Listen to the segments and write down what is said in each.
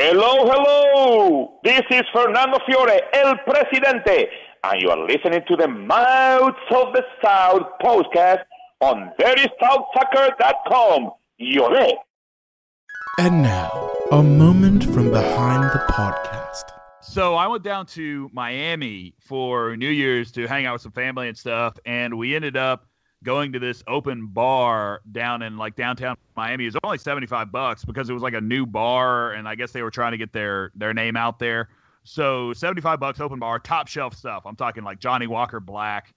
Hello, hello! This is Fernando Fiore, El Presidente, and you are listening to the Mouths of the South podcast on VerySouthSoccer.com. Yole! And now, a moment from behind the podcast. So I went down to Miami for New Year's to hang out with some family and stuff, and we ended up going to this open bar down in like downtown Miami. It was only $75 because it was like a new bar, and I guess they were trying to get their name out there. So $75 open bar, top shelf stuff. I'm talking like Johnny Walker Black,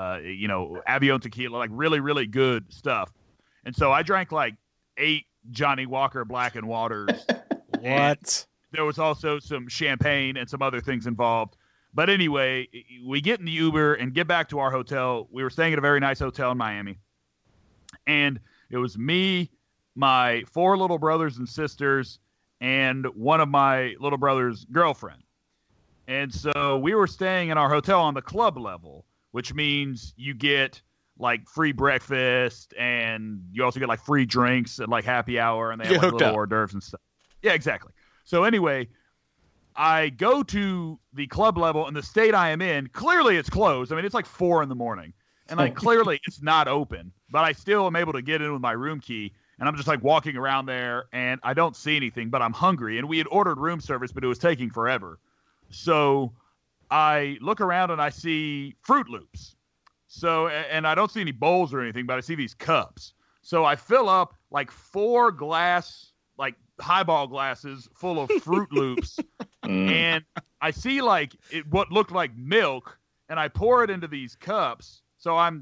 Avion Tequila, like really, really good stuff. And so I drank like 8 Johnny Walker Black and Waters. What? There was also some champagne and some other things involved. But anyway, we get in the Uber and get back to our hotel. We were staying at a very nice hotel in Miami. And it was me, my 4 little brothers and sisters, and one of my little brother's girlfriend. And so we were staying in our hotel on the club level, which means you get like free breakfast and you also get like free drinks at like happy hour, and they have like little hors d'oeuvres and stuff. Yeah, exactly. So anyway, I go to the club level in the state I am in. Clearly it's closed. I mean, it's like 4 a.m. and like clearly it's not open, but I still am able to get in with my room key. And I'm just like walking around there and I don't see anything, but I'm hungry. And we had ordered room service, but it was taking forever. So I look around and I see Fruit Loops. So, and I don't see any bowls or anything, but I see these cups. So I fill up like 4 highball glasses full of Fruit Loops. And I see like what looked like milk, and I pour it into these cups. So I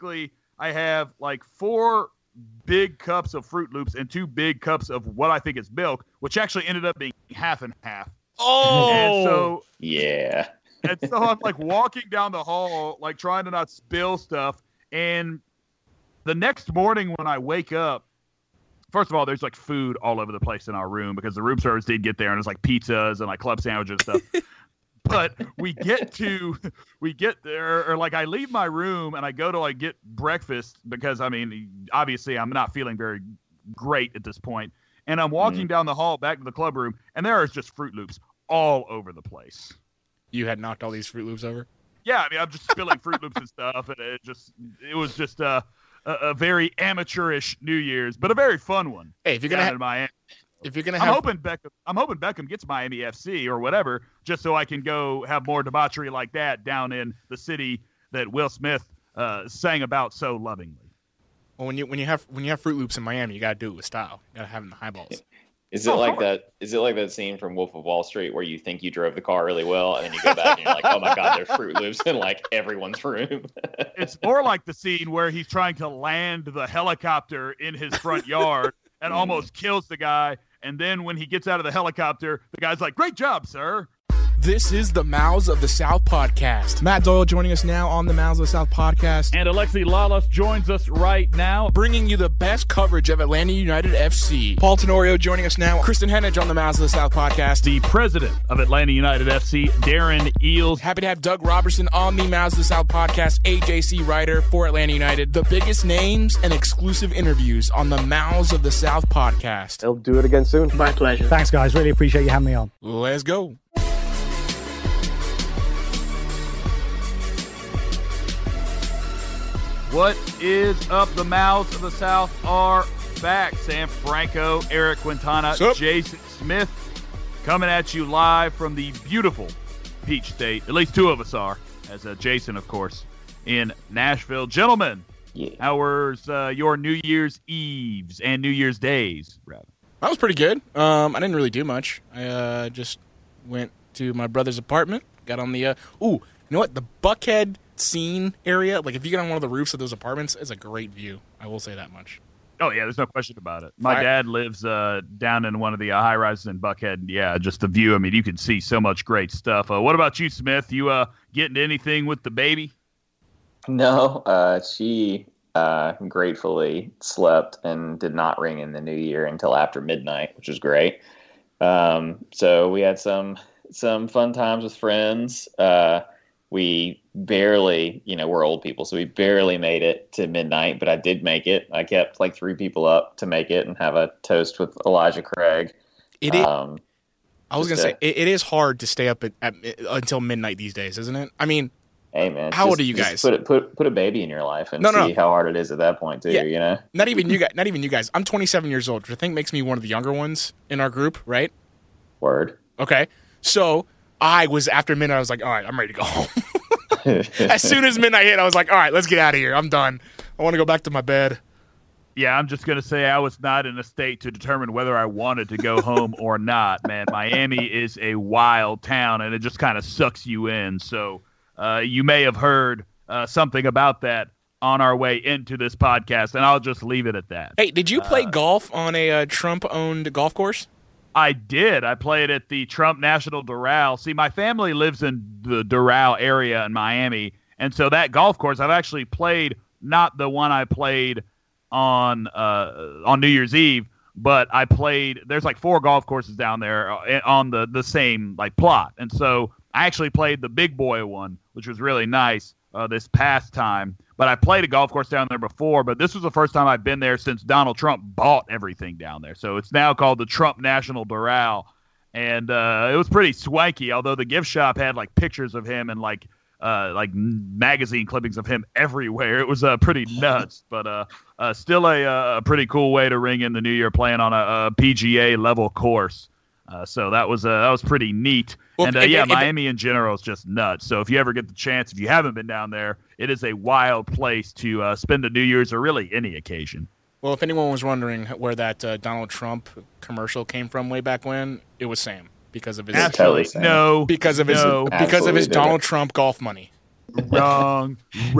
have like 4 big cups of Fruit Loops and 2 big cups of what I think is milk, which actually ended up being half and half. Oh, and so yeah. And so I'm like walking down the hall, like trying to not spill stuff. And the next morning when I wake up, first of all, there's like food all over the place in our room because the room service did get there, and there's like pizzas and like club sandwiches and stuff. But we get there, or like I leave my room and I go to like get breakfast because I mean, obviously I'm not feeling very great at this point. And I'm walking down the hall back to the club room, and there is just Fruit Loops all over the place. You had knocked all these Fruit Loops over? Yeah, I mean, I'm just spilling Fruit Loops and stuff, and it was just a very amateurish New Year's, but a very fun one. Hey, if you're gonna I'm hoping Beckham gets Miami FC or whatever, just so I can go have more debauchery like that down in the city that Will Smith sang about so lovingly. Well, when you have Fruit Loops in Miami, you gotta do it with style. You gotta have them in the highballs. Is it like that? Is it like that scene from Wolf of Wall Street where you think you drove the car really well, and then you go back and you're like, "Oh my God, there's Fruit Loops in like everyone's room." It's more like the scene where he's trying to land the helicopter in his front yard and almost kills the guy, and then when he gets out of the helicopter, the guy's like, "Great job, sir." This is the Mouths of the South podcast. Matt Doyle joining us now on the Mouths of the South podcast. And Alexi Lalas joins us right now, bringing you the best coverage of Atlanta United FC. Paul Tenorio joining us now. Kristen Henage on the Mouths of the South podcast. The president of Atlanta United FC, Darren Eales. Happy to have Doug Robertson on the Mouths of the South podcast, AJC writer for Atlanta United. The biggest names and exclusive interviews on the Mouths of the South podcast. I'll do it again soon. My pleasure. Thanks, guys. Really appreciate you having me on. Let's go. What is up? The Mouths of the South are back. Sam Franco, Eric Quintana, Jason Smith coming at you live from the beautiful Peach State. At least 2 of us are, as Jason, of course, in Nashville. Gentlemen, how was your New Year's Eves and New Year's Days, rather? That was pretty good. I didn't really do much. I just went to my brother's apartment, got on the you know what? The Buckhead scene area, like if you get on one of the roofs of those apartments, it's a great view. I will say that much. Oh yeah, there's no question about it. My dad lives down in one of the high rises in Buckhead. Yeah, just the view. I mean, you can see so much great stuff. What about you, Smith? You getting anything with the baby? No, she gratefully slept and did not ring in the new year until after midnight, which was great. So we had some fun times with friends. We barely, we're old people, so we barely made it to midnight, but I did make it. I kept like 3 people up to make it and have a toast with Elijah Craig. I was going to say, it is hard to stay up until midnight these days, isn't it? I mean, hey man, how old are you guys? Put a baby in your life and see how hard it is at that point too. Yeah. You know, not even you guys. I'm 27 years old, which I think makes me one of the younger ones in our group, right? Word. Okay, so I was after midnight. I was like, all right, I'm ready to go home. As soon as midnight hit, I was like, all right, let's get out of here. I'm done. I want to go back to my bed. Yeah, I'm just going to say I was not in a state to determine whether I wanted to go home or not, man. Miami is a wild town, and it just kind of sucks you in. So you may have heard something about that on our way into this podcast, and I'll just leave it at that. Hey, did you play golf on a Trump-owned golf course? I did. I played at the Trump National Doral. See, my family lives in the Doral area in Miami, and so that golf course, I've actually played, not the one I played on New Year's Eve, but I played, there's like 4 golf courses down there on the same like plot. And so I actually played the big boy one, which was really nice this past time. But I played a golf course down there before, but this was the first time I've been there since Donald Trump bought everything down there. So it's now called the Trump National Doral. And it was pretty swanky, although the gift shop had like pictures of him and like magazine clippings of him everywhere. It was pretty nuts, but still a pretty cool way to ring in the new year playing on a PGA level course. So that was pretty neat. Well, and Miami in general is just nuts. So if you ever get the chance, if you haven't been down there, it is a wild place to spend a New Year's or really any occasion. Well, if anyone was wondering where that Donald Trump commercial came from way back when, it was Sam. Because of his because of his Donald Trump golf money. Wrong.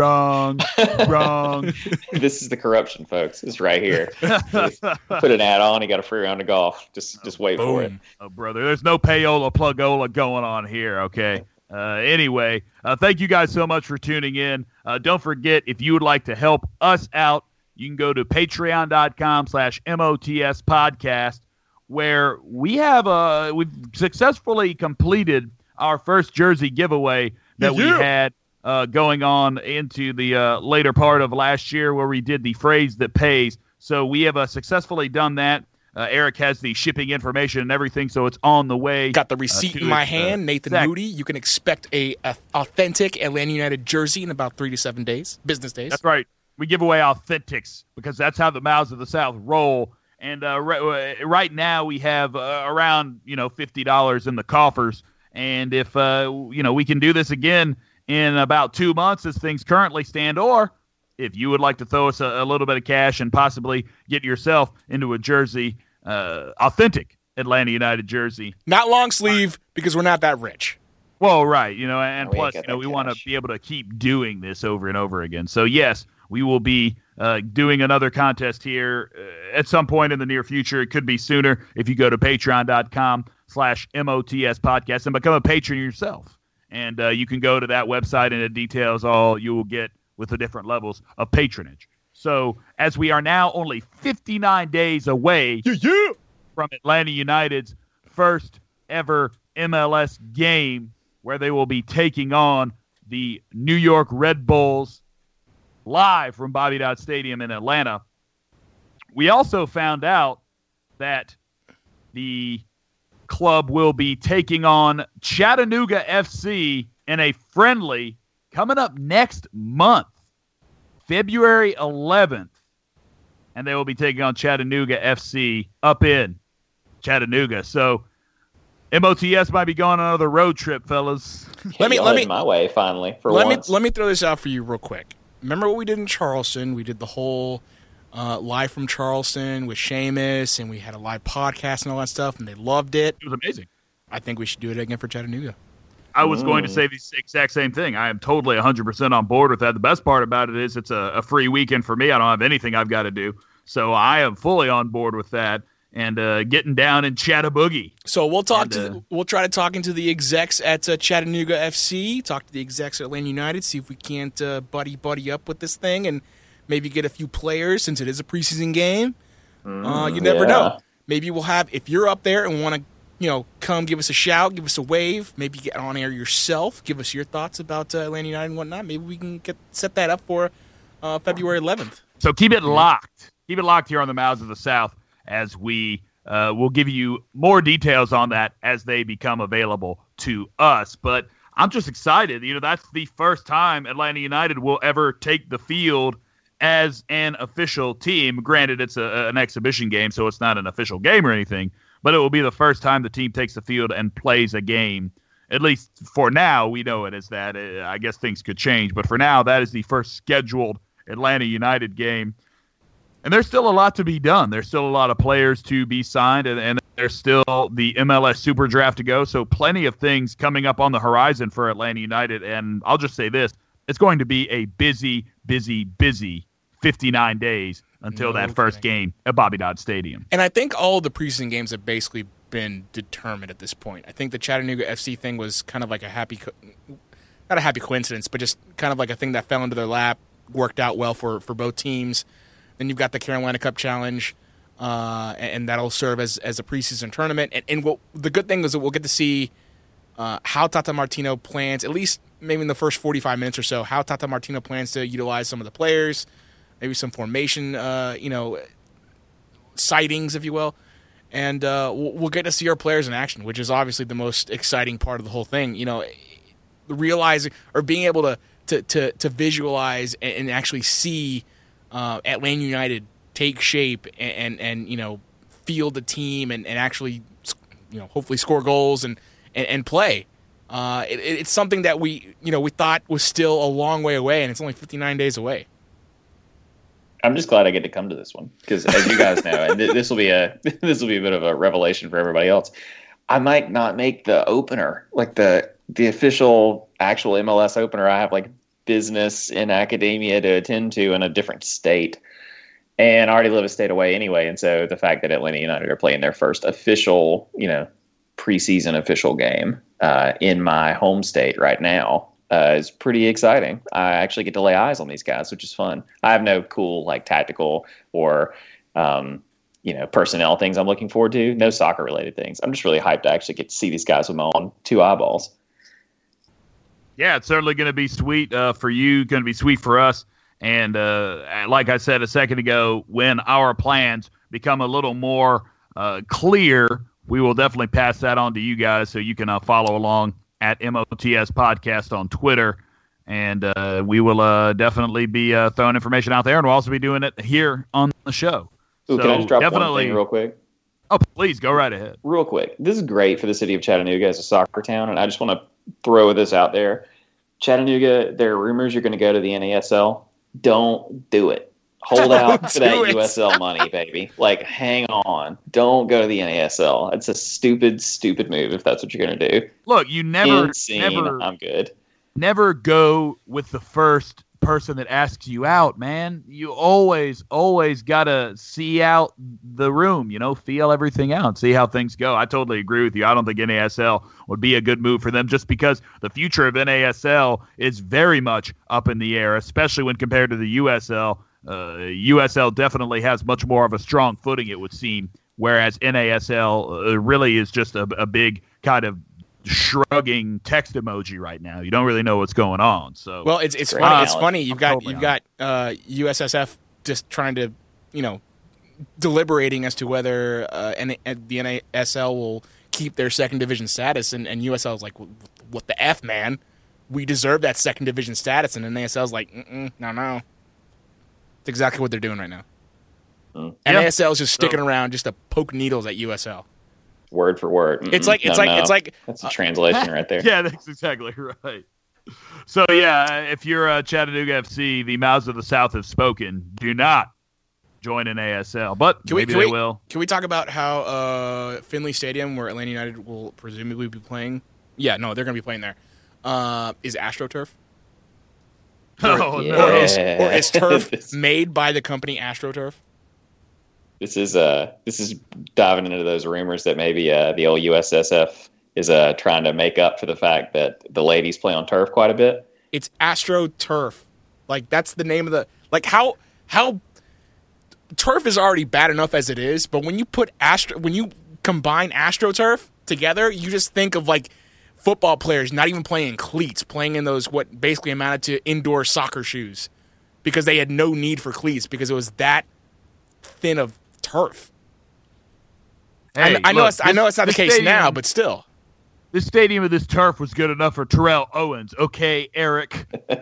This is the corruption, folks. It's right here. Put an ad on, you got a free round of golf. Just wait for it. Oh, brother, there's no payola plugola going on here. Okay. Anyway, thank you guys so much for tuning in. Don't forget, if you would like to help us out, you can go to patreon.com/MOTS podcast, where we've successfully completed our first jersey giveaway that we had going on into the later part of last year, where we did the phrase that pays. So we have successfully done that. Eric has the shipping information and everything, so it's on the way. Got the receipt in my hand, Nathan Moody. You can expect a authentic Atlanta United jersey in about 3 to 7 days, business days. That's right. We give away authentics because that's how the mouths of the South roll. And right now we have around $50 in the coffers. And if we can do this again in about 2 months as things currently stand, or if you would like to throw us a little bit of cash and possibly get yourself into a jersey, authentic Atlanta United jersey, not long sleeve because we're not that rich. Well, right, and plus we want to be able to keep doing this over and over again. So yes, we will be doing another contest here at some point in the near future. It could be sooner if you go to patreon.com/MOTS podcast and become a patron yourself. And you can go to that website and it details all you will get with the different levels of patronage. So as we are now only 59 days away from Atlanta United's first ever MLS game, where they will be taking on the New York Red Bulls live from Bobby Dodd Stadium in Atlanta, we also found out that the club will be taking on Chattanooga FC in a friendly coming up next month, February 11th. And they will be taking on Chattanooga FC up in Chattanooga. So MOTS might be going on another road trip, fellas. Let me my way finally for once. Let me throw this out for you real quick. Remember what we did in Charleston? We did the whole live from Charleston with Seamus, and we had a live podcast and all that stuff, and they loved it. It was amazing. I think we should do it again for Chattanooga. I was going to say the exact same thing. I am totally 100% on board with that. The best part about it is it's a free weekend for me. I don't have anything I've got to do. So I am fully on board with that and getting down in Chattaboogie. So we'll try to talk into the execs at Chattanooga FC, talk to the execs at Atlanta United, see if we can't buddy up with this thing and maybe get a few players since it is a preseason game. You never know. Maybe we'll have, if you're up there and want to, come give us a shout, give us a wave, maybe get on air yourself, give us your thoughts about Atlanta United and whatnot. Maybe we can set that up for February 11th. So keep it locked. Keep it locked here on the Mouths of the South as we we'll give you more details on that as they become available to us. But I'm just excited. That's the first time Atlanta United will ever take the field as an official team. Granted, it's an exhibition game, so it's not an official game or anything, but it will be the first time the team takes the field and plays a game. At least for now, we know it as that. I guess things could change, but for now, that is the first scheduled Atlanta United game. And there's still a lot to be done. There's still a lot of players to be signed, and there's still the MLS Super Draft to go. So plenty of things coming up on the horizon for Atlanta United. And I'll just say this. It's going to be a busy 59 days until that first game at Bobby Dodd Stadium. And I think all the preseason games have basically been determined at this point. I think the Chattanooga FC thing was kind of like not a happy coincidence, but just kind of like a thing that fell into their lap, worked out well for both teams. Then you've got the Carolina Cup Challenge, and that'll serve as a preseason tournament. And the good thing is that we'll get to see how Tata Martino plans, at least maybe in the first 45 minutes or so, how Tata Martino plans to utilize some of the players, maybe some formation, sightings, if you will. And we'll get to see our players in action, which is obviously the most exciting part of the whole thing. Realizing or being able to visualize and actually see Atlanta United take shape and field the team and actually hopefully score goals and play. It's something that we thought was still a long way away, and it's only 59 days away. I'm just glad I get to come to this one because, as you guys know, and this will be a bit of a revelation for everybody else. I might not make the opener, like the official actual MLS opener. I have like business in academia to attend to in a different state, and I already live a state away anyway. And so the fact that Atlanta United are playing their first official, preseason official game in my home state right now is pretty exciting. I actually get to lay eyes on these guys, which is fun. I have no cool like tactical or personnel things I'm looking forward to. No soccer related things. I'm just really hyped to actually get to see these guys with my own two eyeballs. Yeah, it's certainly going to be sweet for you, going to be sweet for us. And like I said a second ago, when our plans become a little more clear, we will definitely pass that on to you guys so you can follow along at MOTS Podcast on Twitter. And we will definitely be throwing information out there, and we'll also be doing it here on the show. Ooh, so can I just drop one thing real quick? Oh, please, go right ahead. Real quick. This is great for the city of Chattanooga as a soccer town, and I just want to throw this out there. Chattanooga, there are rumors you're going to go to the NASL. Don't do it. Hold out for that USL money, baby. Like, hang on. Don't go to the NASL. It's a stupid, stupid move if that's what you're going to do. Look, you never I'm good. Never go with the first person that asks you out, man. You always got to see out the room, feel everything out, see how things go. I totally agree with you. I don't think NASL would be a good move for them just because the future of NASL is very much up in the air, especially when compared to the USL. USL definitely has much more of a strong footing, it would seem, whereas NASL really is just a big kind of shrugging text emoji right now. You don't really know what's going on. So well, it's funny. It's funny. You've got USSF just trying to deliberating as to whether the NASL will keep their second division status, and USL is like, what the F, man? We deserve that second division status, and NASL is like, no. It's exactly what they're doing right now. NASL is just sticking around just to poke needles at USL. Word for word. It's like that's a translation right there. Yeah, that's exactly right. So yeah, if you're Chattanooga FC, the mouths of the South have spoken. Do not join NASL, but maybe they will. Can we talk about how Finley Stadium, where Atlanta United will presumably be playing? Yeah, no, they're going to be playing there. Is AstroTurf? Or is turf made by the company AstroTurf? This is diving into those rumors that maybe the old USSF is trying to make up for the fact that the ladies play on turf quite a bit. It's AstroTurf. Like, that's the name of the... Like, how turf is already bad enough as it is, but when you combine AstroTurf together, you just think of, like, football players not even playing in cleats, playing in those what basically amounted to indoor soccer shoes because they had no need for cleats because it was that thin of turf. Hey, I know look, it's not the case stadium, now, but still. This stadium and this turf was good enough for Terrell Owens. Okay, Eric.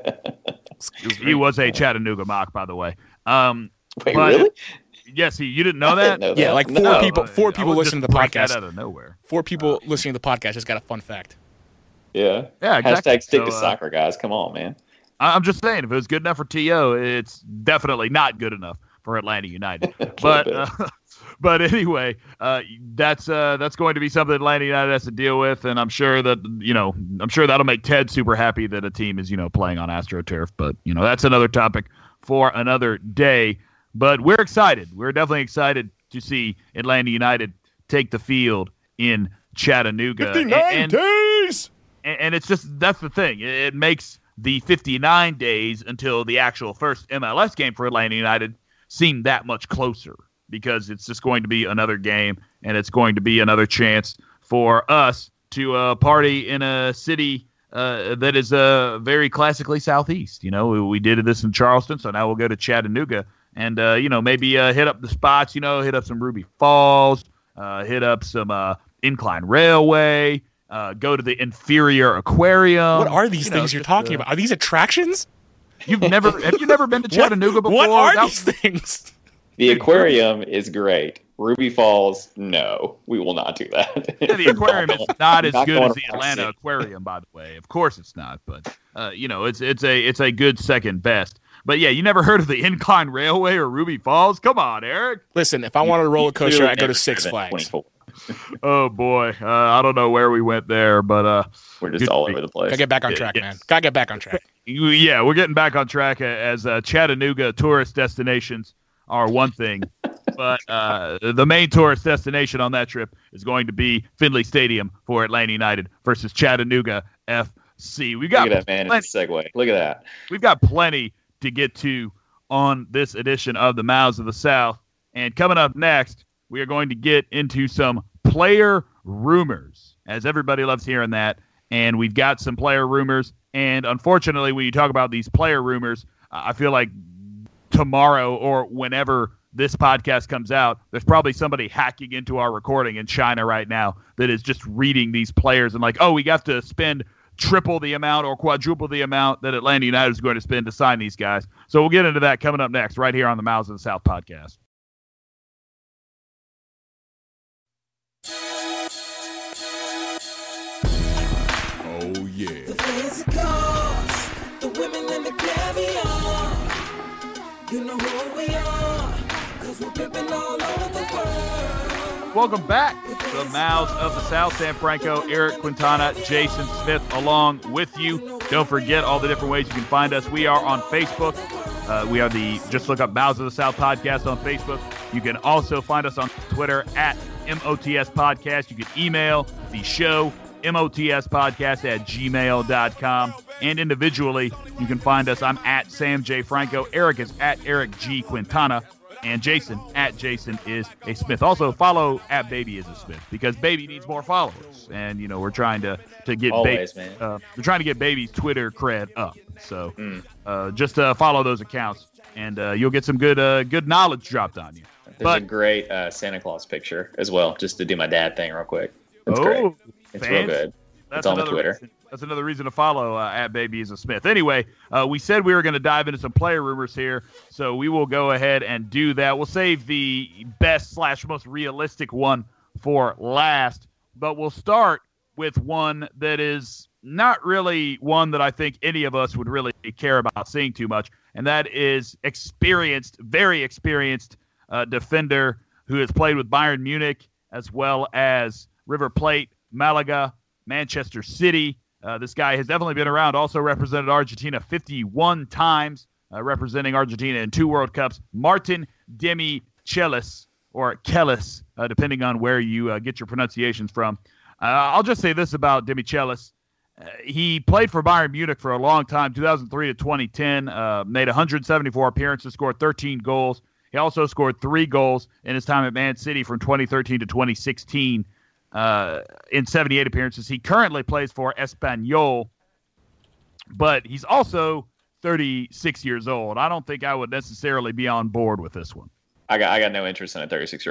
He was a Chattanooga mock, by the way. Wait, really? Yes, you didn't know I that? didn't know that. Yeah, like four people listening to the podcast. That out of nowhere. 4 people listening to the podcast just got a fun fact. Yeah. Yeah, exactly. Hashtag stick to soccer, guys. Come on, man. I'm just saying, if it was good enough for T.O., it's definitely not good enough for Atlanta United. But anyway, that's going to be something Atlanta United has to deal with, and I'm sure that'll make Ted super happy that a team is playing on AstroTurf. But that's another topic for another day. But we're excited. We're definitely excited to see Atlanta United take the field in Chattanooga. 59 days! And it's just, that's the thing. It makes the 59 days until the actual first MLS game for Atlanta United seem that much closer, because it's just going to be another game, and it's going to be another chance for us to party in a city that is very classically Southeast. We did this in Charleston, so now we'll go to Chattanooga. And, maybe hit up the spots, hit up some Ruby Falls, hit up some Incline Railway, go to the Inferior Aquarium. What are these things you're talking about? Are these attractions? Have you never been to Chattanooga before? What are these things? The aquarium is great. Ruby Falls, no, we will not do that. Yeah, the aquarium is not as good as the to Atlanta Aquarium, by the way. Of course it's not, but it's a good second best. But yeah, you never heard of the Incline Railway or Ruby Falls? Come on, Eric. Listen, if I wanted a roller coaster, I go to Six Flags. Oh boy, I don't know where we went there, but we're just all over the place. Gotta get back on track, man. Gotta get back on track. Yeah, we're getting back on track as Chattanooga tourist destinations are one thing, but the main tourist destination on that trip is going to be Finley Stadium for Atlanta United versus Chattanooga FC. We got Look at that, man. It's a segue. Look at that. We've got plenty to get to on this edition of the Mouths of the South. And coming up next, we are going to get into some player rumors, as everybody loves hearing that. And we've got some player rumors. And unfortunately, when you talk about these player rumors, I feel like tomorrow or whenever this podcast comes out, there's probably somebody hacking into our recording in China right now that is just reading these players and like, oh, we got to spend triple the amount or quadruple the amount that Atlanta United is going to spend to sign these guys. So we'll get into that coming up next, right here on the Mouths of the South podcast. Oh, yeah. The fancy cars, the women and the caviar. You know who we are, 'cause we're pimping all over the world. Welcome back to the Mouths of the South. Sam Franco, Eric Quintana, Jason Smith along with you. Don't forget all the different ways you can find us. We are on Facebook. We are just look up Mouths of the South podcast on Facebook. You can also find us on Twitter at MOTS Podcast. You can email the show, motspodcast@gmail.com. And individually, you can find us. I'm at Sam J. Franco. Eric is at Eric G. Quintana. And Jason at Jason is a Smith. Also follow at Baby is a Smith, because Baby needs more followers, and we're trying to get Always, man. we're trying to get Baby's Twitter cred up. So just follow those accounts, and you'll get some good knowledge dropped on you. There's a great Santa Claus picture as well, just to do my dad thing real quick. It's great. It's real good. It's on the Twitter. That's another reason to follow at Baby is a Smith. Anyway, we said we were going to dive into some player rumors here, so we will go ahead and do that. We'll save the best / most realistic one for last, but we'll start with one that is not really one that I think any of us would really care about seeing too much, and that is very experienced defender who has played with Bayern Munich as well as River Plate, Malaga, Manchester City. This guy has definitely been around, also represented Argentina 51 times, representing Argentina in 2 World Cups. Martin Demichelis, or Kellis, depending on where you get your pronunciations from. I'll just say this about Demichelis. He played for Bayern Munich for a long time, 2003 to 2010, made 174 appearances, scored 13 goals. He also scored 3 goals in his time at Man City from 2013 to 2016. In 78 appearances. He currently plays for Espanyol, but he's also 36 years old. I don't think I would necessarily be on board with this one. I got no interest in a 36-year-old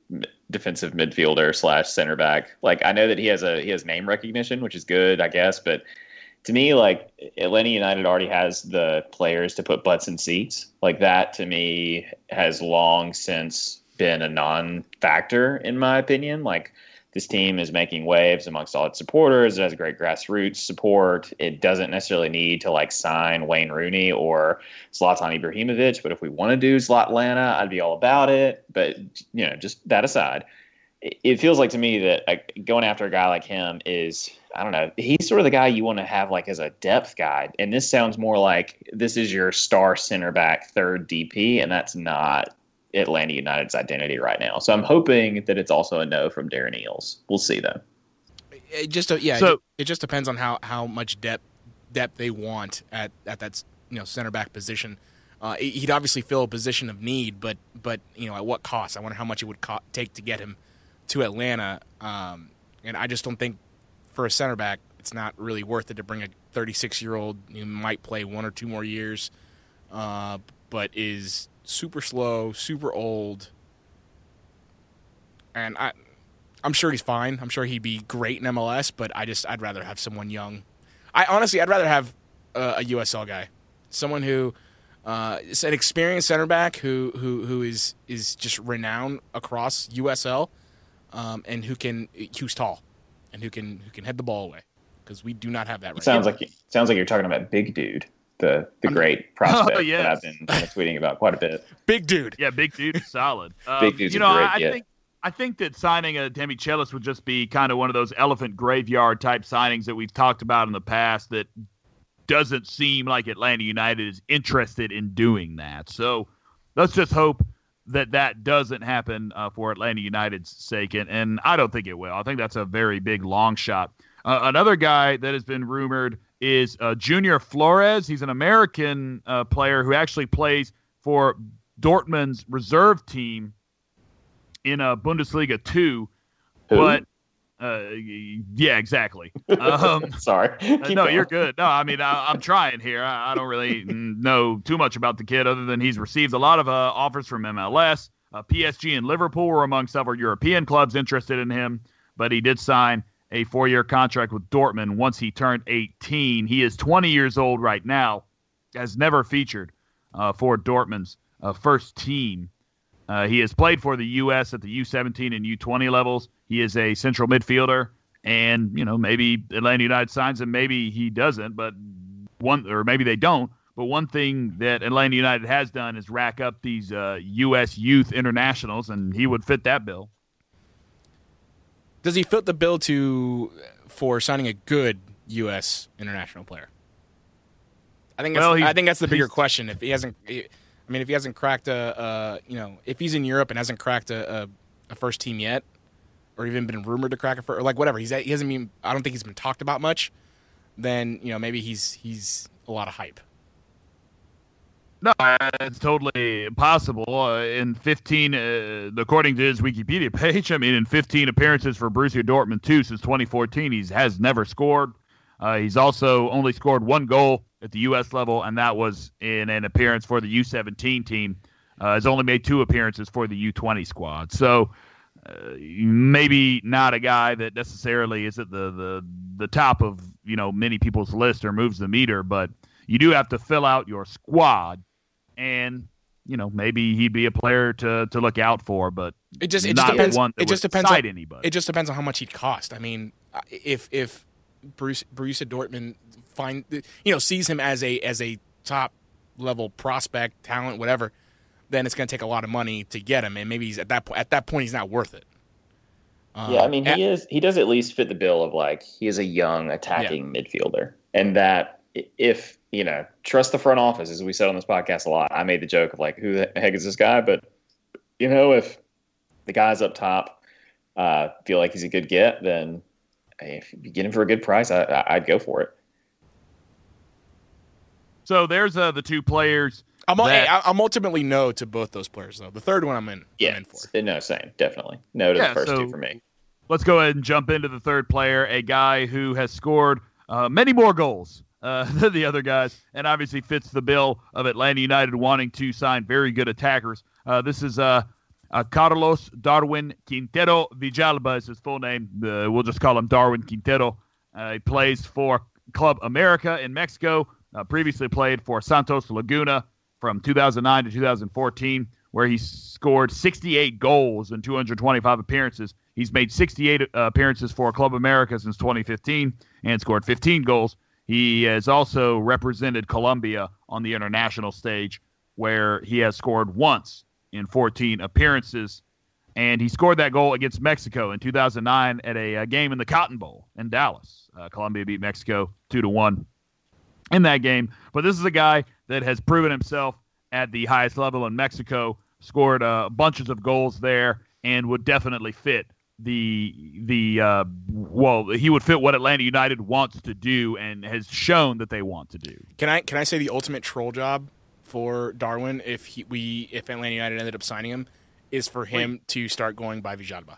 defensive midfielder / center back. Like, I know that he has name recognition, which is good, I guess, but to me, like, Atlanta United already has the players to put butts in seats. Like, that to me has long since been a non-factor in my opinion. Like, this team is making waves amongst all its supporters. It has great grassroots support. It doesn't necessarily need to like sign Wayne Rooney or Zlatan Ibrahimovic. But if we want to do Zlatlana, I'd be all about it. But, just that aside, it feels like to me that going after a guy like him is, I don't know, he's sort of the guy you want to have like as a depth guy. And this sounds more like this is your star center back, third DP, and that's not Atlanta United's identity right now. So I'm hoping that it's also a no from Darren Eales. We'll see though. It just depends on how much depth they want at that center back position. He'd obviously fill a position of need, but at what cost? I wonder how much it would take to get him to Atlanta. And I just don't think for a center back it's not really worth it to bring a 36-year-old who might play 1 or 2 more years, but is super slow, super old, and I'm sure he's fine. I'm sure he'd be great in MLS, but I'd rather have someone young. I'd rather have a USL guy, someone who is an experienced center back who is just renowned across USL, and who's tall and who can head the ball away, because we do not have that right now. Sounds like you're talking about Big Dude. The great prospect that I've been tweeting about quite a bit. Big Dude. Yeah, Big Dude is solid. Big Dude's great. I think that signing a Demichelis would just be kind of one of those elephant graveyard type signings that we've talked about in the past that doesn't seem like Atlanta United is interested in doing that. So let's just hope that doesn't happen for Atlanta United's sake, and I don't think it will. I think that's a very big long shot. Another guy that has been rumored is Junior Flores. He's an American player who actually plays for Dortmund's reserve team in Bundesliga 2. Who? But, yeah, exactly. Sorry. No, you're good. No, I mean, I'm trying here. I don't really know too much about the kid other than he's received a lot of offers from MLS. PSG and Liverpool were among several European clubs interested in him, but he did sign a 4-year contract with Dortmund once he turned 18. He is 20 years old right now, has never featured for Dortmund's first team. He has played for the U.S. at the U17 and U20 levels. He is a central midfielder, and maybe Atlanta United signs him, maybe he doesn't, but maybe they don't. But one thing that Atlanta United has done is rack up these U.S. youth internationals, and he would fit that bill. Does he fit the bill for signing a good U.S. international player? I think that's the bigger question. If he hasn't cracked if he's in Europe and hasn't cracked a first team yet, or even been rumored to crack or like whatever, he hasn't been. I don't think he's been talked about much. Then maybe he's a lot of hype. No, it's totally possible. In 15, according to his Wikipedia page, in 15 appearances for Borussia Dortmund 2 since 2014, he has never scored. He's also only scored 1 goal at the U.S. level, and that was in an appearance for the U17 team. Has only made 2 appearances for the U20 squad. So maybe not a guy that necessarily is at the top of many people's list or moves the meter, but you do have to fill out your squad. And maybe he'd be a player to look out for, but it just depends. It just depends on anybody. It just depends on how much he'd cost. I mean, if Borussia Dortmund sees him as a top level prospect, talent, whatever, then it's going to take a lot of money to get him, and maybe he's at that point he's not worth it. He does at least fit the bill of like he is a young attacking midfielder, and that if trust the front office, as we said on this podcast a lot. I made the joke of like, who the heck is this guy? But if the guys up top feel like he's a good get, then if you get him for a good price, I'd go for it. So there's the 2 players. I'm ultimately no to both those players, though. The third one I'm in for. No, same. Definitely. No to the first 2 for me. Let's go ahead and jump into the third player, a guy who has scored many more goals than the other guys, and obviously fits the bill of Atlanta United wanting to sign very good attackers. This is Carlos Darwin Quintero Villalba is his full name. We'll just call him Darwin Quintero. He plays for Club America in Mexico. Previously played for Santos Laguna from 2009 to 2014, where he scored 68 goals in 225 appearances. He's made 68 appearances for Club America since 2015 and scored 15 goals. He has also represented Colombia on the international stage, where he has scored once in 14 appearances. And he scored that goal against Mexico in 2009 at a game in the Cotton Bowl in Dallas. Colombia beat Mexico 2-1 in that game. But this is a guy that has proven himself at the highest level in Mexico, scored bunches of goals there, and would definitely fit he would fit what Atlanta United wants to do and has shown that they want to do. Can I say the ultimate troll job for Darwin if Atlanta United ended up signing him is for him to start going by Villalba.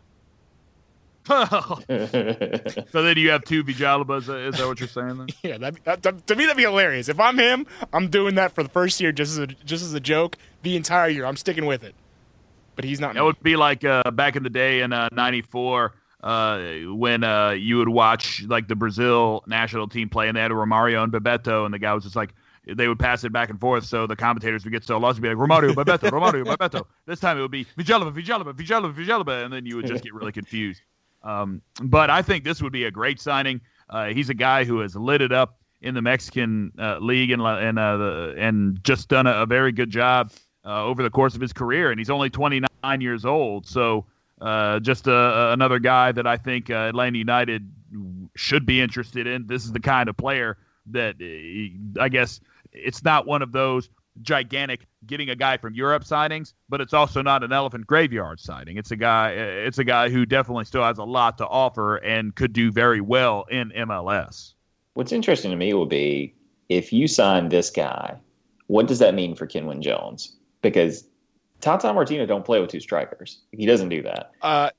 So then you have two Villalbas. Is that what you're saying then? Yeah, to me that'd be hilarious. If I'm him, I'm doing that for the first year just as a joke. The entire year, I'm sticking with it. But he's not. That would be like back in the day in '94 when you would watch like the Brazil national team play, and they had Romario and Bebeto, and the guy was just like, they would pass it back and forth, so the commentators would get so lost and be like, Romario, Bebeto, Romario, Bebeto. This time it would be Villalba, and then you would just get really confused. But I think this would be a great signing. He's a guy who has lit it up in the Mexican league and just done a very good job over the course of his career, and he's only 29 years old. So just another guy that I think Atlanta United should be interested in. This is the kind of player that I guess it's not one of those gigantic getting a guy from Europe signings, but it's also not an elephant graveyard signing. It's a guy who definitely still has a lot to offer and could do very well in MLS. What's interesting to me will be if you sign this guy, what does that mean for Kenwyne Jones? Because Tata Martino don't play with two strikers. He doesn't do that.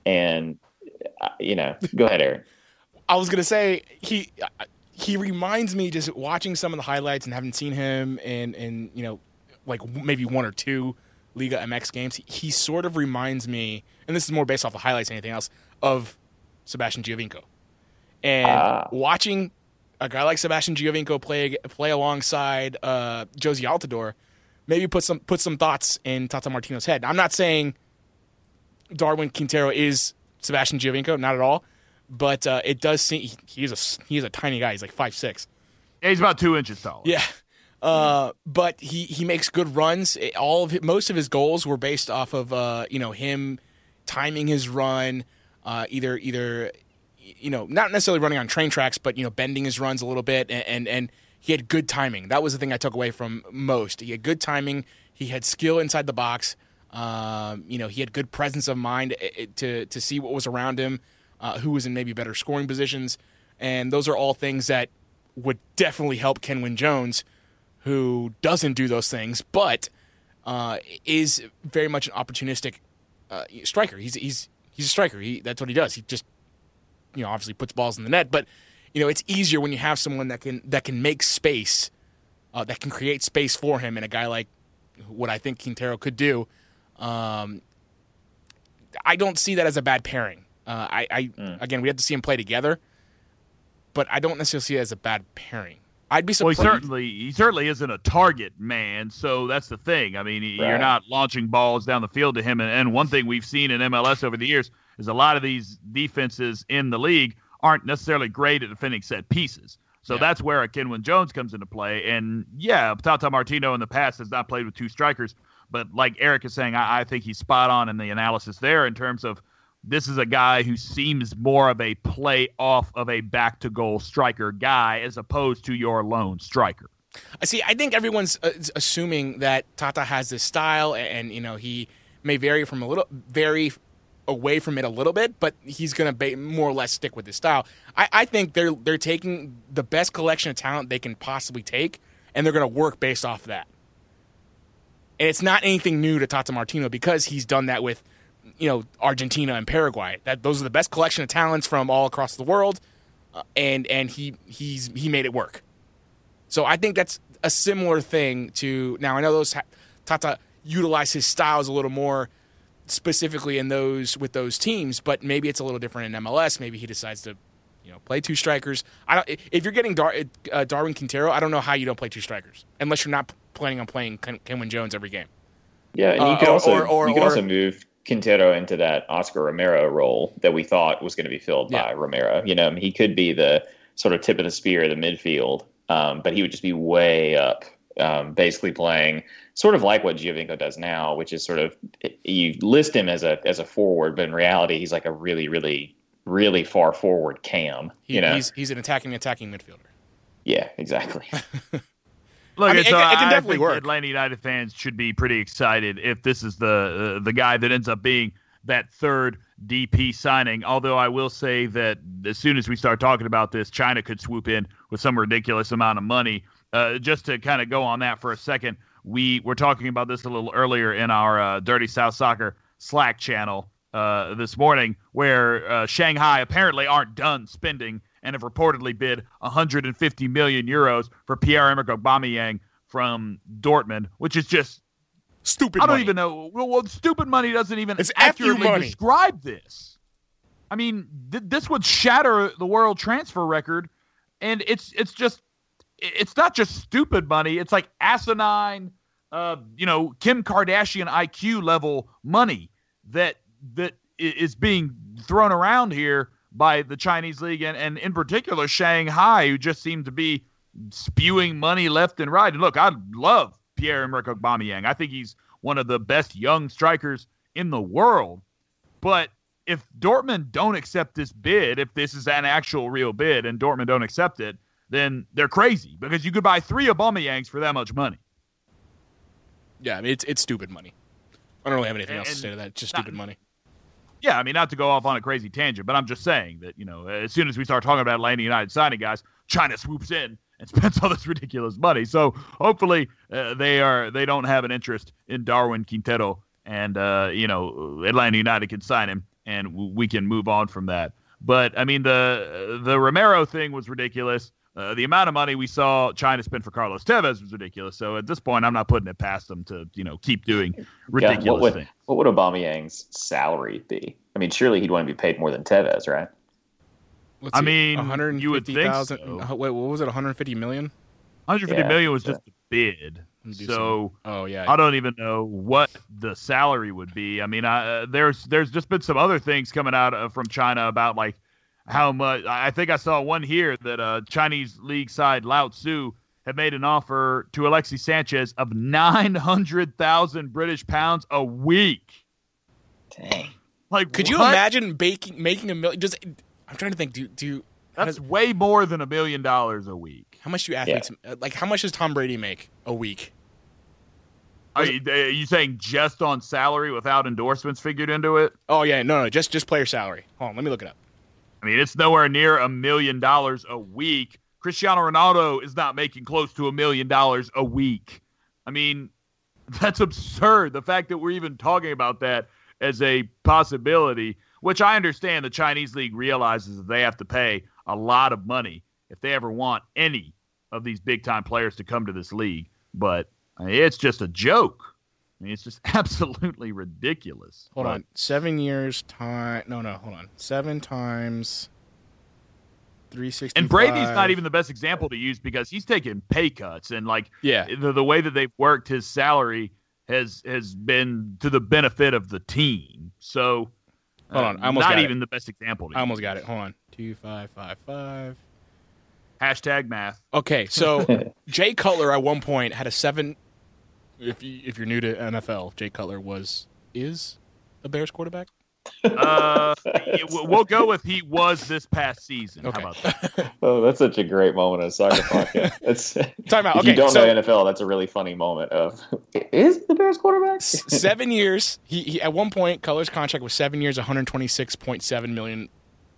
Go ahead, Aaron. I was gonna say he reminds me, just watching some of the highlights and having seen him in like maybe one or two Liga MX games. He sort of reminds me, and this is more based off the highlights than anything else, of Sebastian Giovinco. And watching a guy like Sebastian Giovinco play alongside Josie Altidore maybe put some thoughts in Tata Martino's head. I'm not saying Darwin Quintero is Sebastian Giovinco, not at all. But it does seem he's a tiny guy. He's like 5'6". Yeah, he's about 2 inches tall. Yeah, but he makes good runs. Most of his goals were based off of him timing his run, either not necessarily running on train tracks, but bending his runs a little bit, and he had good timing. That was the thing I took away from most. He had good timing. He had skill inside the box. He had good presence of mind to see what was around him. Who was in maybe better scoring positions. And those are all things that would definitely help Kenwyne Jones, who doesn't do those things, but is very much an opportunistic striker. He's a striker. That's what he does. He just obviously puts balls in the net. But it's easier when you have someone that can make space, that can create space for him, and a guy like what I think Quintero could do. I don't see that as a bad pairing. Again, we have to see him play together, but I don't necessarily see it as a bad pairing. I'd be surprised. Well, he certainly isn't a target man, so that's the thing. I mean, You're not launching balls down the field to him. And one thing we've seen in MLS over the years is a lot of these defenses in the league aren't necessarily great at defending set pieces. So that's where a Kenwyne Jones comes into play. And, Tata Martino in the past has not played with two strikers, but like Eric is saying, I think he's spot on in the analysis there in terms of this is a guy who seems more of a play off of a back-to-goal striker guy as opposed to your lone striker. I think everyone's assuming that Tata has this style, and he may vary away from it a little bit, but he's going to more or less stick with this style. I think they're taking the best collection of talent they can possibly take, and they're going to work based off of that. And it's not anything new to Tata Martino because he's done that with Argentina and Paraguay. Those are the best collection of talents from all across the world, and he made it work. So I think that's a similar thing to now. I know Tata utilized his styles a little more, specifically in with those teams, but maybe it's a little different in MLS. Maybe he decides to, play two strikers. If you're getting Darwin Quintero, I don't know how you don't play two strikers unless you're not planning on playing Kenwyne Jones every game. Yeah, and you could also move Quintero into that Oscar Romero role that we thought was going to be filled by Romero. He could be the sort of tip of the spear of the midfield, but he would just be way up, basically playing sort of like what Giovinco does now, which is sort of you list him as a forward, but in reality he's like a really, really, really far forward cam. He's an attacking midfielder. Yeah, exactly. Look, it can definitely I think work. Atlanta United fans should be pretty excited if this is the guy that ends up being that third DP signing. Although I will say that as soon as we start talking about this, China could swoop in with some ridiculous amount of money. Just to kind of go on that for a second, we were talking about this a little earlier in our Dirty South Soccer Slack channel this morning, where Shanghai apparently aren't done spending and have reportedly bid 150 million euros for Pierre-Emerick Aubameyang from Dortmund, which is just stupid. I don't even know. Well, stupid money doesn't even accurately describe this. I mean, this would shatter the world transfer record, and it's not just stupid money. It's like asinine, Kim Kardashian IQ level money that is being thrown around here by the Chinese league and in particular Shanghai, who just seem to be spewing money left and right. And look, I love Pierre-Emerick Aubameyang. I think he's one of the best young strikers in the world. But if Dortmund don't accept this bid, if this is an actual real bid and Dortmund don't accept it, then they're crazy, because you could buy 3 Aubameyangs for that much money. Yeah, I mean, it's stupid money. I don't really have anything else to say to that. It's just stupid money. Yeah, I mean, not to go off on a crazy tangent, but I'm just saying that, as soon as we start talking about Atlanta United signing guys, China swoops in and spends all this ridiculous money. So hopefully they don't have an interest in Darwin Quintero, and Atlanta United can sign him and we can move on from that. But I mean, the Romero thing was ridiculous. The amount of money we saw China spend for Carlos Tevez was ridiculous. So at this point, I'm not putting it past them to, keep doing ridiculous things. What would Aubameyang's salary be? I mean, surely he'd want to be paid more than Tevez, right? I mean, you would think so. Wait, what was it? 150 million? 150 million was just a bid. So, I don't even know what the salary would be. I mean, there's just been some other things coming out from China about like how much. I think I saw one here that Chinese league side Lao Tzu had made an offer to Alexis Sanchez of 900,000 British pounds a week. Dang! Like, could you imagine making a million? I'm trying to think. That's way more than $1 million a week. How much do athletes like? How much does Tom Brady make a week? Are you saying just on salary without endorsements figured into it? Oh yeah, no, just player salary. Hold on, let me look it up. I mean, it's nowhere near $1 million a week. Cristiano Ronaldo is not making close to $1 million a week. I mean, that's absurd. The fact that we're even talking about that as a possibility, which I understand the Chinese league realizes that they have to pay a lot of money if they ever want any of these big-time players to come to this league. But it's just a joke. I mean, it's just absolutely ridiculous. Hold on. 7 years time. No, hold on. 7 times 365. And Brady's not even the best example to use because he's taking pay cuts. And, the way that they've worked his salary has been to the benefit of the team. So, hold on. I almost not got even it. the best example to use. I almost got it. Hold on. 2555. Hashtag math. Okay, so Jay Cutler at one point had a 7. If you're new to NFL, Jay Cutler is a Bears quarterback. We'll go with he was this past season. Okay. How about that? Oh, that's such a great moment of soccer podcast. Time out. If Okay, you don't know NFL, that's a really funny moment of, is the Bears quarterback? 7 years. He at one point, Cutler's contract was 7 years, $126.7 million.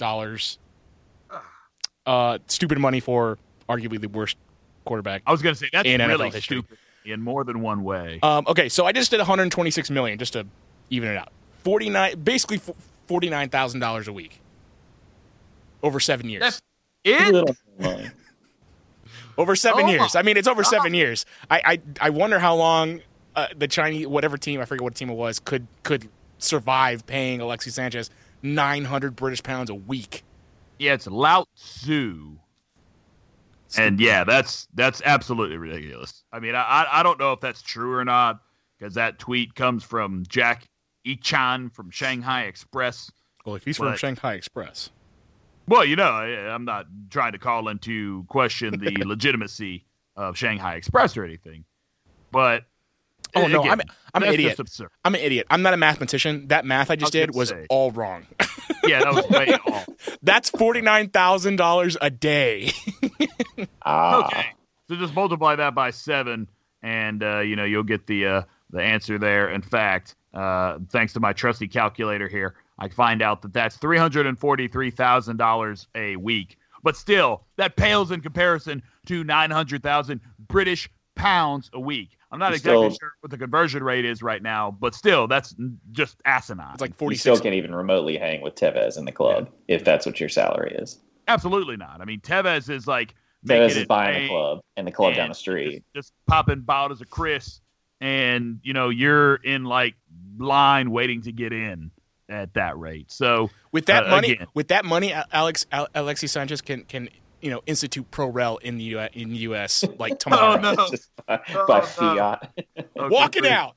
Stupid money for arguably the worst quarterback. I was going to say that's in really NFL stupid in more than one way. Okay, so I just did $126 million just to even it out. Basically $49,000 a week over 7 years. That's it. Over 7 years. I mean, it's over 7 years. I wonder how long the Chinese, whatever team, I forget what team it was, could survive paying Alexis Sanchez 900 British pounds a week. Yeah, it's Lao Tzu. And yeah, that's absolutely ridiculous. I mean, I don't know if that's true or not, because that tweet comes from Jack Ichan from Shanghai Express. Well, if he's from Shanghai Express. Well, I'm not trying to call into question the legitimacy of Shanghai Express or anything. But I'm an idiot. Absurd. I'm an idiot. I'm not a mathematician. That math I just did was all wrong. Yeah, that was way off. That's $49,000 a day. Okay, so just multiply that by 7, and you'll get the answer there. In fact, thanks to my trusty calculator here, I find out that that's $343,000 a week. But still, that pales in comparison to 900,000 British pounds a week. I'm not exactly sure what the conversion rate is right now, but still, that's just asinine. It's like 46. You still can't even remotely hang with Tevez in the club if that's what your salary is. Absolutely not. I mean, Tevez is like Tevez is buying a club and the club down the street, just popping bottles of Chris, and you're in like line waiting to get in at that rate. So with that money, Alexis Sanchez can institute pro rel in the U.S. like tomorrow. Oh, no. Just by fiat. Okay, walking out.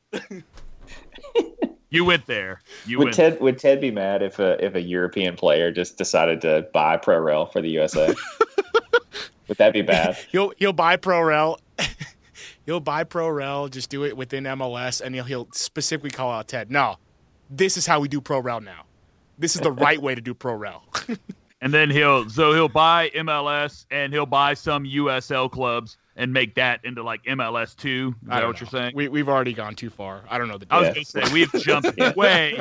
You went there. Would Ted be mad if a European player just decided to buy pro rel for the USA? Would that be bad? He'll buy pro rel. He'll buy pro rel. Just do it within MLS, and he'll specifically call out Ted. No, this is how we do pro rel now. This is the right way to do pro rel. And then he'll buy MLS and he'll buy some USL clubs and make that into like MLS 2. Is that what you're saying? We've already gone too far. I don't know the. I was going to say we've jumped way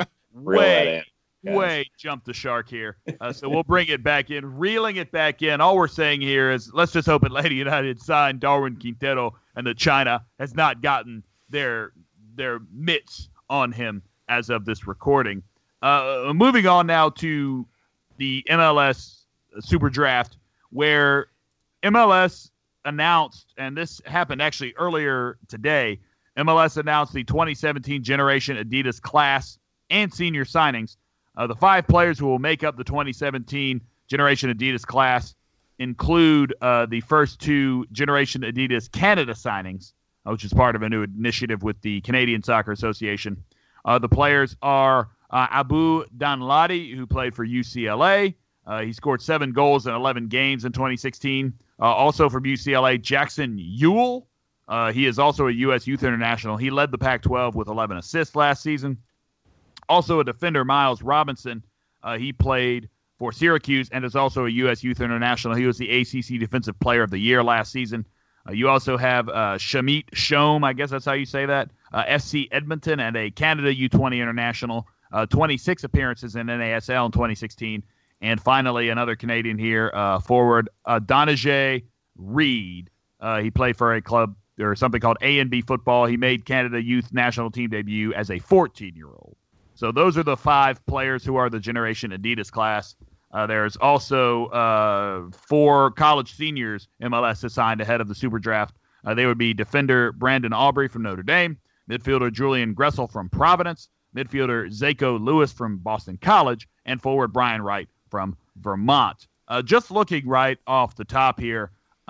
jumped the shark here. So we'll bring it back in, reeling it back in. All we're saying here is let's just hope Atlanta United signed Darwin Quintero and that China has not gotten their mitts on him as of this recording. Moving on now to the MLS Super Draft, where MLS announced, and this happened actually earlier today, MLS announced the 2017 Generation Adidas class and senior signings. The 5 players who will make up the 2017 Generation Adidas class include the first 2 Generation Adidas Canada signings, which is part of a new initiative with the Canadian Soccer Association. The players are Abu Danladi, who played for UCLA. He scored 7 goals in 11 games in 2016. Also from UCLA, Jackson Ewell. He is also a U.S. Youth International. He led the Pac-12 with 11 assists last season. Also a defender, Miles Robinson. He played for Syracuse and is also a U.S. Youth International. He was the ACC Defensive Player of the Year last season. You also have Shamit Shome, I guess that's how you say that, FC Edmonton, and a Canada U20 International. 26 appearances in NASL in 2016. And finally, another Canadian here, forward Donijay Reed. He played for a club or something called A&B Football. He made Canada Youth National Team debut as a 14-year-old. So those are the 5 players who are the Generation Adidas class. There's also 4 college seniors MLS assigned ahead of the Super Draft. They would be defender Brandon Aubrey from Notre Dame, midfielder Julian Gressel from Providence, midfielder Zako Lewis from Boston College, and forward Brian Wright from Vermont. Just looking right off the top here,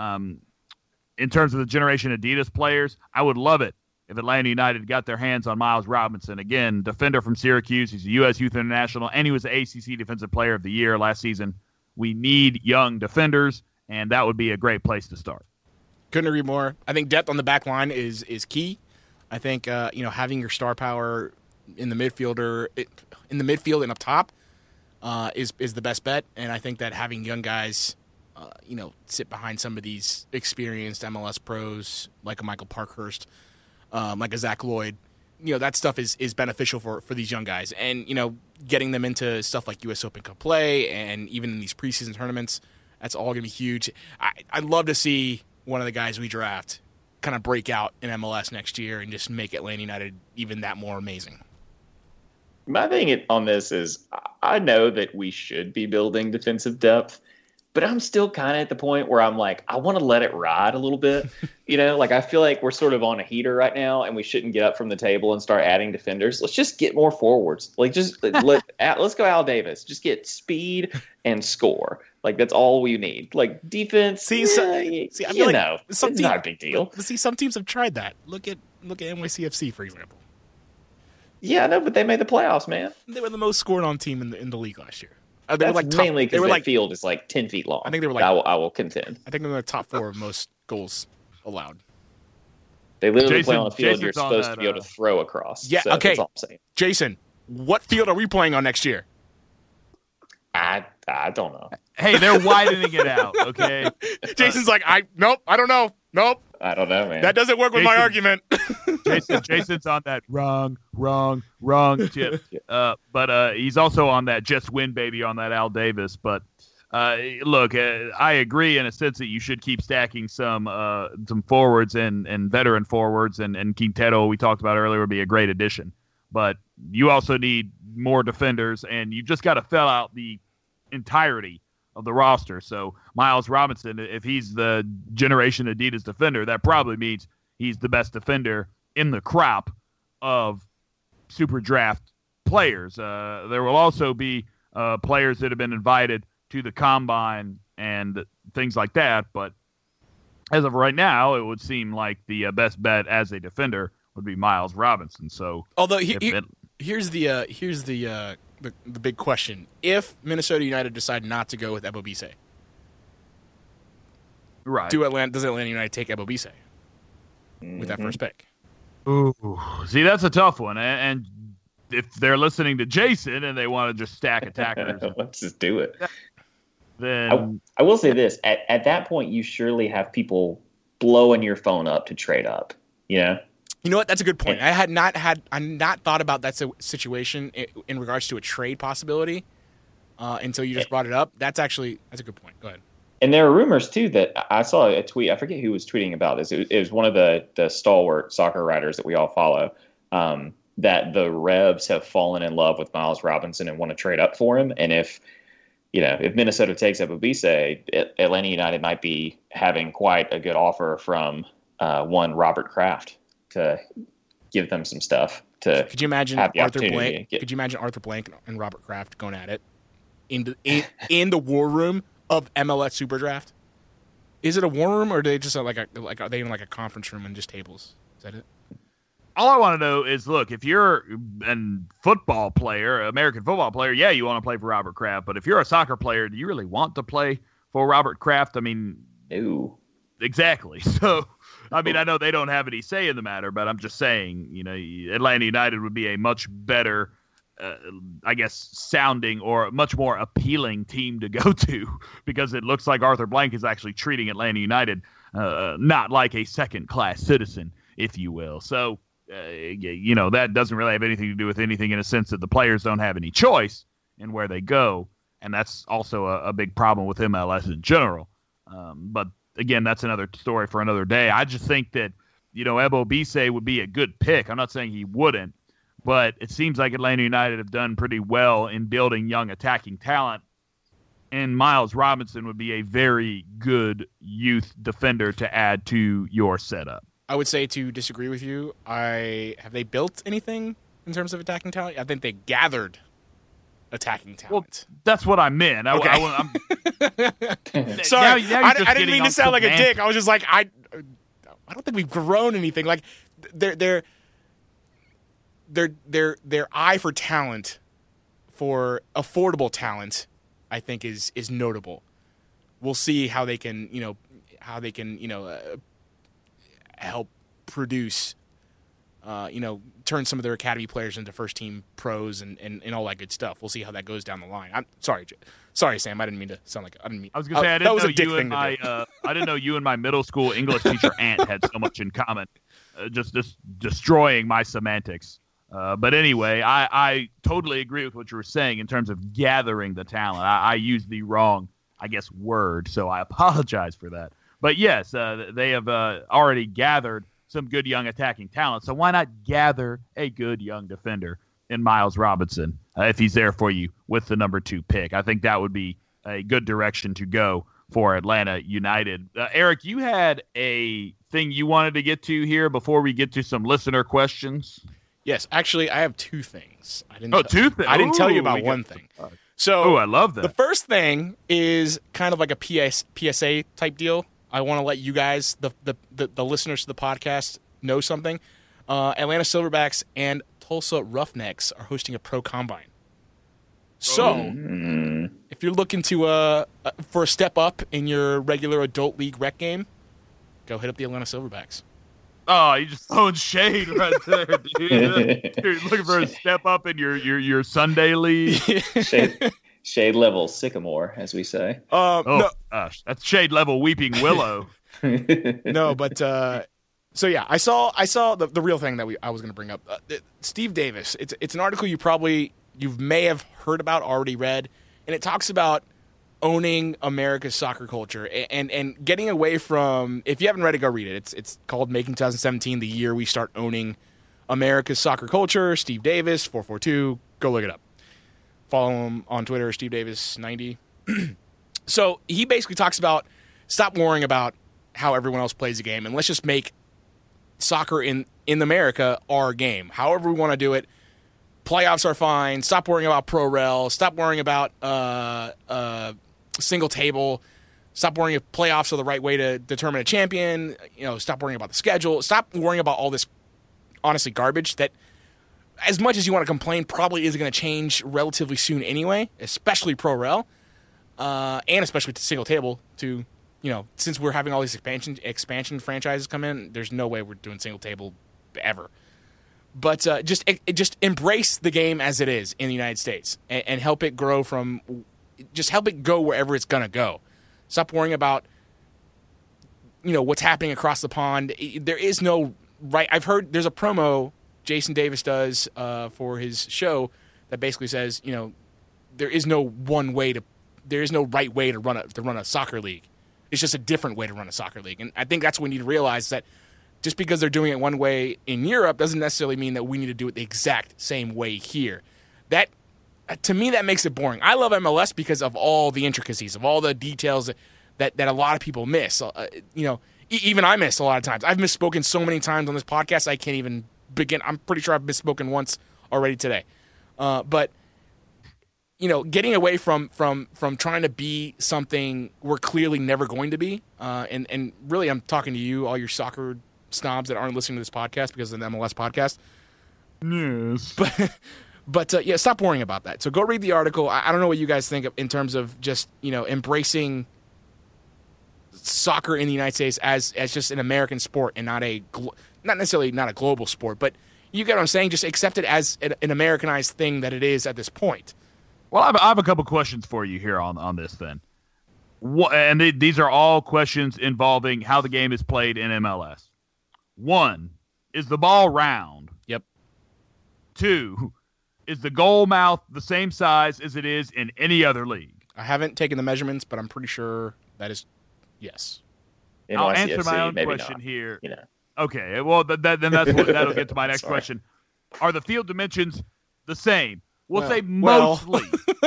in terms of the Generation Adidas players, I would love it if Atlanta United got their hands on Miles Robinson. Again, defender from Syracuse. He's a U.S. Youth International, and he was the ACC Defensive Player of the Year last season. We need young defenders, and that would be a great place to start. Couldn't agree more. I think depth on the back line is key. I think having your star power in the midfield and up top is the best bet. And I think that having young guys, sit behind some of these experienced MLS pros like a Michael Parkhurst, like a Zach Lloyd, that stuff is beneficial for these young guys. And, getting them into stuff like U.S. Open Cup play and even in these preseason tournaments, that's all going to be huge. I'd love to see one of the guys we draft kind of break out in MLS next year and just make Atlanta United even that more amazing. My thing on this is I know that we should be building defensive depth, but I'm still kind of at the point where I'm like, I want to let it ride a little bit. Like I feel like we're sort of on a heater right now, and we shouldn't get up from the table and start adding defenders. Let's just get more forwards. Like let's go Al Davis. Just get speed and score. Like that's all we need. Like defense. I feel like it's not a big deal. But see, some teams have tried that. Look at NYCFC, for example. Yeah, no, but they made the playoffs, man. They were the most scored on team in the league last year. They were mainly because the field is like 10 feet long. I think they were like. I will contend. I think they were the top 4 of most goals allowed. They literally play on a field you're supposed to be able to throw across. Yeah, so okay. That's all I'm saying. Jason, what field are we playing on next year? I don't know. Hey, they're widening it out, okay? Jason's like, I don't know. Nope. I don't know, man. That doesn't work with my argument. Jason's on that wrong tip. But he's also on that just win, baby, on that Al Davis. But look, I agree in a sense that you should keep stacking some forwards and veteran forwards, and Quintero, we talked about earlier, would be a great addition. But you also need more defenders, and you just got to fill out the entirety of the roster. So Miles Robinson, if he's the generation Adidas defender, that probably means he's the best defender in the crop of super draft players. There will also be players that have been invited to the combine and things like that. But as of right now, it would seem like the best bet as a defender would be Miles Robinson. So although here's the big question: if Minnesota United decide not to go with Ebo Bisse, right? Does Atlanta United take Ebo Bisse with that first pick? Ooh, see, that's a tough one. And if they're listening to Jason and they want to just stack attackers, let's just do it. Then I will say this: at that point, you surely have people blowing your phone up to trade up. You know what? That's a good point. I had not thought about that situation in regards to a trade possibility until you just brought it up. That's a good point. Go ahead. And there are rumors too that I saw a tweet. I forget who was tweeting about this. It was one of the stalwart soccer writers that we all follow. That the Revs have fallen in love with Miles Robinson and want to trade up for him. And if Minnesota takes up Bisse, Atlanta United might be having quite a good offer from one Robert Kraft to give them some stuff. Could you imagine Arthur Blank? Could you imagine Arthur Blank and Robert Kraft going at it in the war room of MLS Super Draft? Is it a war room, or are they just are they in like a conference room and just tables? Is that it? All I want to know is, look, if you're a football player, American football player, yeah, you want to play for Robert Kraft. But if you're a soccer player, do you really want to play for Robert Kraft? I mean, no. Exactly. So, I mean, I know they don't have any say in the matter, but I'm just saying, Atlanta United would be a much better, sounding or much more appealing team to go to, because it looks like Arthur Blank is actually treating Atlanta United not like a second-class citizen, if you will. So, that doesn't really have anything to do with anything, in a sense that the players don't have any choice in where they go, and that's also a big problem with MLS in general. But again, that's another story for another day. I just think that, Ebo Bisse would be a good pick. I'm not saying he wouldn't, but it seems like Atlanta United have done pretty well in building young attacking talent, and Miles Robinson would be a very good youth defender to add to your setup. I would say, to disagree with you, have they built anything in terms of attacking talent? I think they gathered attacking talent. Well, that's what I meant. Okay. Sorry, I didn't mean to sound like a dick. I was just like, I don't think we've grown anything. Like their eye for talent, for affordable talent, I think is notable. We'll see how they can help produce. Turn some of their academy players into first-team pros and all that good stuff. We'll see how that goes down the line. I'm sorry, Sam. I didn't mean to sound like I was going to say I didn't know you and my middle school English teacher aunt had so much in common. Just destroying my semantics. But anyway, I totally agree with what you were saying in terms of gathering the talent. I used the wrong, word, so I apologize for that. But yes, they have already gathered some good young attacking talent. So why not gather a good young defender in Miles Robinson if he's there for you with the number 2 pick? I think that would be a good direction to go for Atlanta United. Eric, you had a thing you wanted to get to here before we get to some listener questions. Yes, actually, I have two things. Two things. I didn't tell you about one thing. So, I love that. The first thing is kind of like a PSA type deal. I want to let you guys, the listeners to the podcast, know something. Atlanta Silverbacks and Tulsa Roughnecks are hosting a pro combine. So, if you're looking to for a step up in your regular adult league rec game, go hit up the Atlanta Silverbacks. Oh, you just throwing shade right there, dude. You're looking for a step up in your Sunday league. Shade level sycamore, as we say. No. Gosh, that's shade level weeping willow. No, but so yeah, I saw the real thing that I was going to bring up. Steve Davis. It's an article you may have heard about, already read, and it talks about owning America's soccer culture and getting away from, if you haven't read it, go read it. It's called Making 2017 the Year We Start Owning America's Soccer Culture. Steve Davis, 442. Go look it up. Follow him on Twitter, Steve Davis 90. So he basically talks about stop worrying about how everyone else plays the game and let's just make soccer in America our game. However we want to do it. Playoffs are fine. Stop worrying about pro rel. Stop worrying about single table. Stop worrying if playoffs are the right way to determine a champion. Stop worrying about the schedule. Stop worrying about all this, honestly, garbage that, as much as you want to complain, probably isn't going to change relatively soon anyway, especially pro rel, and especially to single table. Since we're having all these expansion franchises come in, there's no way we're doing single table ever. But just embrace the game as it is in the United States and help it grow just help it go wherever it's going to go. Stop worrying about, what's happening across the pond. There is no right. I've heard there's a promo Jason Davis does for his show that basically says, there is no right way to run a soccer league. It's just a different way to run a soccer league. And I think that's what we need to realize, that just because they're doing it one way in Europe doesn't necessarily mean that we need to do it the exact same way here. That, to me, that makes it boring. I love MLS because of all the intricacies, of all the details that a lot of people miss. Even I miss a lot of times. I've misspoken so many times on this podcast, I can't even begin. I'm pretty sure I've misspoken once already today. But getting away from trying to be something we're clearly never going to be, and really I'm talking to you, all your soccer snobs that aren't listening to this podcast because of the MLS podcast. Yes. But stop worrying about that. So go read the article. I don't know what you guys think in terms of just, embracing soccer in the United States as just an American sport and not necessarily not a global sport, but you get what I'm saying? Just accept it as an Americanized thing that it is at this point. Well, I have a couple questions for you here on this then. These are all questions involving how the game is played in MLS. 1, is the ball round? Yep. 2, is the goal mouth the same size as it is in any other league? I haven't taken the measurements, but I'm pretty sure that is yes. I'll answer my own question here. Okay, well, then that'll get to my next question. Are the field dimensions the same? We'll say mostly.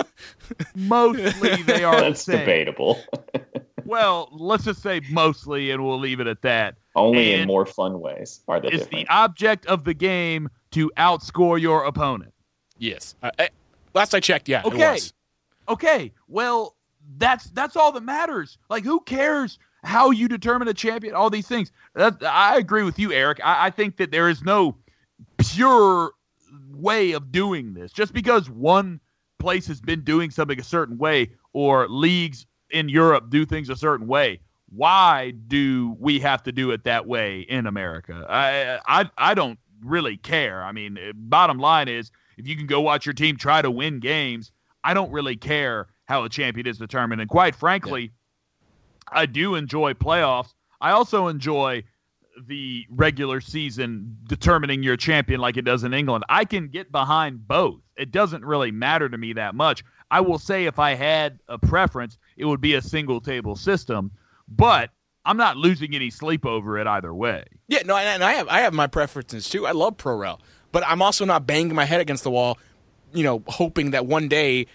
Mostly they are the same. That's debatable. Well, let's just say mostly, and we'll leave it at that. Only in more fun ways are they different. Is the object of the game to outscore your opponent? Yes. Last I checked, yeah, okay. It was. Okay, well, that's all that matters. Like, who cares how you determine a champion, all these things? I agree with you, Eric. I think that there is no pure way of doing this. Just because one place has been doing something a certain way or leagues in Europe do things a certain way, why do we have to do it that way in America? I don't really care. I mean, bottom line is, if you can go watch your team try to win games, I don't really care how a champion is determined. And quite frankly, I do enjoy playoffs. I also enjoy the regular season determining your champion like it does in England. I can get behind both. It doesn't really matter to me that much. I will say if I had a preference, it would be a single table system, but I'm not losing any sleep over it either way. Yeah, no, and I have my preferences too. I love Pro Rel, but I'm also not banging my head against the wall, hoping that one day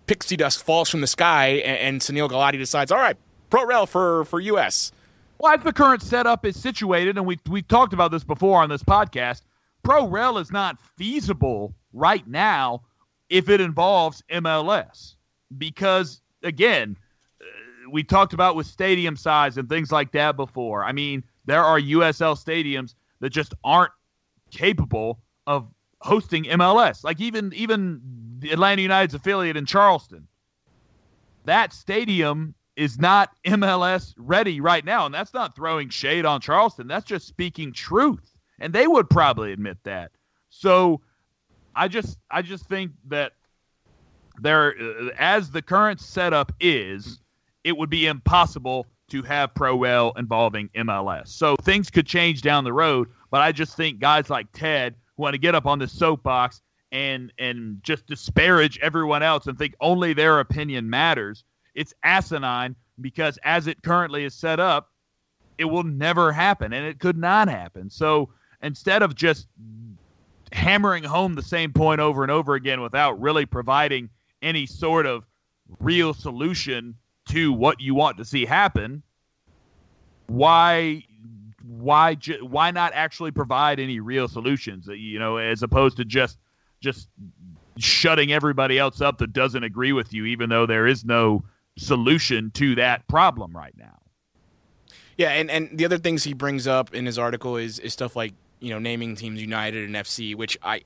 pixie dust falls from the sky and Sunil Gulati decides, all right, pro rel for U.S. Well, as the current setup is situated, and we've talked about this before on this podcast, pro rel is not feasible right now if it involves MLS. Because, again, we talked about with stadium size and things like that before. I mean, there are USL stadiums that just aren't capable of hosting MLS. Like even the Atlanta United's affiliate in Charleston. That stadium is not MLS ready right now. And that's not throwing shade on Charleston. That's just speaking truth. And they would probably admit that. So I just think that there, as the current setup is, it would be impossible to have pro rel involving MLS. So things could change down the road, but I just think guys like Ted who want to get up on the soapbox and just disparage everyone else and think only their opinion matters, it's asinine, because as it currently is set up, it will never happen, and it could not happen. So instead of just hammering home the same point over and over again without really providing any sort of real solution to what you want to see happen, why not actually provide any real solutions, as opposed to just shutting everybody else up that doesn't agree with you, even though there is no solution to that problem right now. Yeah, and the other things he brings up in his article is stuff like, naming teams United and FC, which I